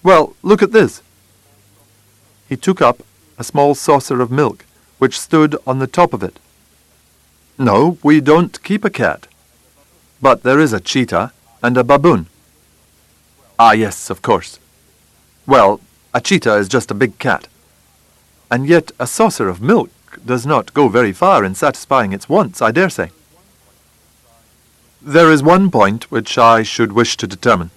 Well, look at this." He took up a small saucer of milk, which stood on the top of it. "No, we don't keep a cat. But there is a cheetah and a baboon." "Ah, yes, of course. Well, a cheetah is just a big cat. And yet a saucer of milk does not go very far in satisfying its wants, I dare say." "There is one point which I should wish to determine."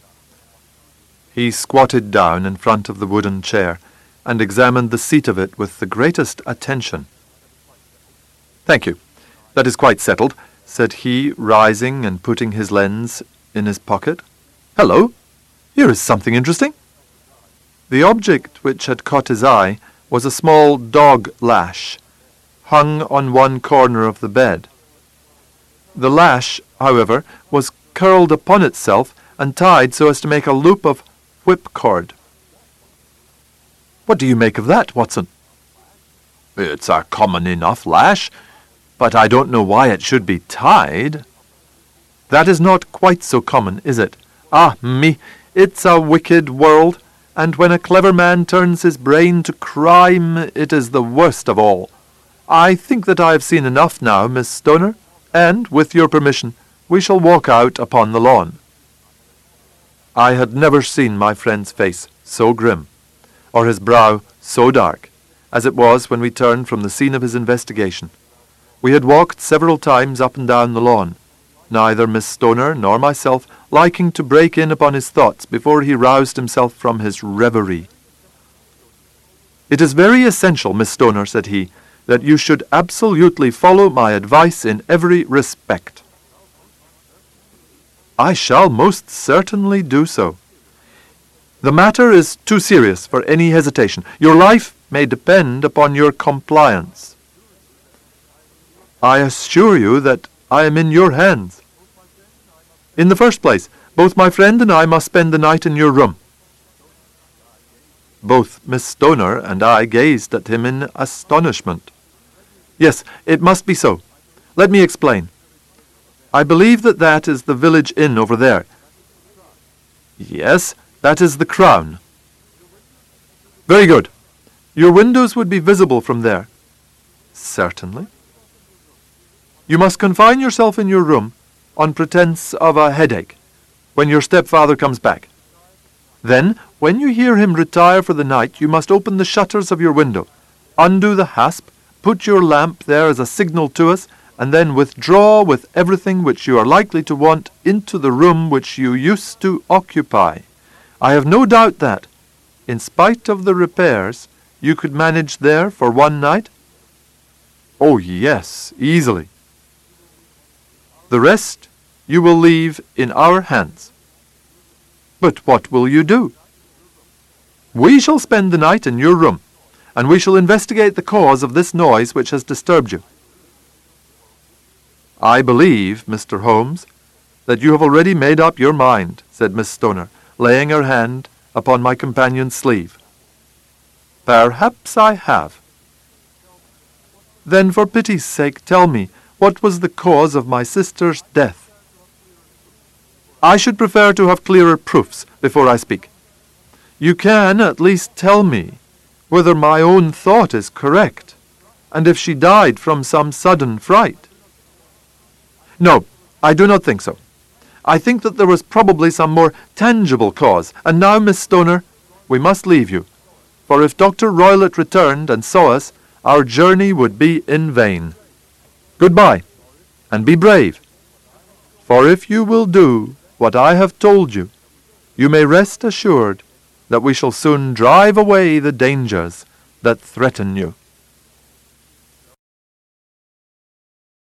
He squatted down in front of the wooden chair and examined the seat of it with the greatest attention. "Thank you. That is quite settled," said he, rising and putting his lens in his pocket. "Hello! Here is something interesting." The object which had caught his eye was a small dog lash, hung on one corner of the bed. The lash, however, was curled upon itself and tied so as to make a loop of whipcord. "What do you make of that, Watson?" "It's a common enough lash, but I don't know why it should be tied." "That is not quite so common, is it? Ah, me, it's a wicked world, and when a clever man turns his brain to crime, it is the worst of all. I think that I have seen enough now, Miss Stoner, and, with your permission, we shall walk out upon the lawn." I had never seen my friend's face so grim, or his brow so dark, as it was when we turned from the scene of his investigation. We had walked several times up and down the lawn, neither Miss Stoner nor myself liking to break in upon his thoughts before he roused himself from his reverie. "It is very essential, Miss Stoner," said he, "that you should absolutely follow my advice in every respect." "I shall most certainly do so. The matter is too serious for any hesitation. Your life may depend upon your compliance." "I assure you that I am in your hands." "In the first place, both my friend and I must spend the night in your room." Both Miss Stoner and I gazed at him in astonishment. "Yes, it must be so. Let me explain. I believe that is the village inn over there." "Yes, that is the Crown." "Very good. Your windows would be visible from there." "Certainly." "You must confine yourself in your room on pretence of a headache when your stepfather comes back. Then, when you hear him retire for the night, you must open the shutters of your window, undo the hasp, put your lamp there as a signal to us, and then withdraw with everything which you are likely to want into the room which you used to occupy. I have no doubt that, in spite of the repairs, you could manage there for one night?" "Oh, yes, easily." "The rest you will leave in our hands." "But what will you do?" "We shall spend the night in your room, and we shall investigate the cause of this noise which has disturbed you." "I believe, Mr. Holmes, that you have already made up your mind," said Miss Stoner, laying her hand upon my companion's sleeve. "Perhaps I have." "Then for pity's sake tell me, what was the cause of my sister's death?" "I should prefer to have clearer proofs before I speak." "You can at least tell me whether my own thought is correct, and if she died from some sudden fright." "No, I do not think so. I think that there was probably some more tangible cause. And now, Miss Stoner, we must leave you, for if Dr. Roylott returned and saw us, our journey would be in vain. Goodbye, and be brave, for if you will do what I have told you, you may rest assured that we shall soon drive away the dangers that threaten you."